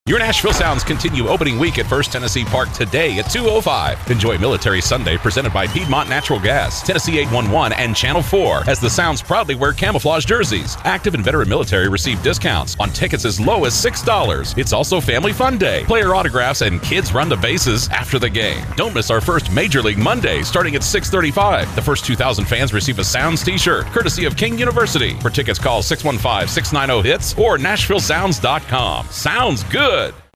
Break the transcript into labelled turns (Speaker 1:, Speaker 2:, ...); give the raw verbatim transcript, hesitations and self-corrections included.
Speaker 1: Your Nashville Sounds continue opening week at First Tennessee Park today at two oh five. Enjoy Military Sunday presented by Piedmont Natural Gas, Tennessee eight one one, and Channel four as the Sounds proudly wear camouflage jerseys. Active and veteran military receive discounts on tickets as low as six dollars. It's also Family Fun Day. Player autographs and kids run the bases after the game. Don't miss our first Major League Monday starting at six thirty-five. The first two thousand fans receive a Sounds t-shirt courtesy of King University. For tickets, call six one five, six nine zero, H I T S or Nashville Sounds dot com. Sounds good!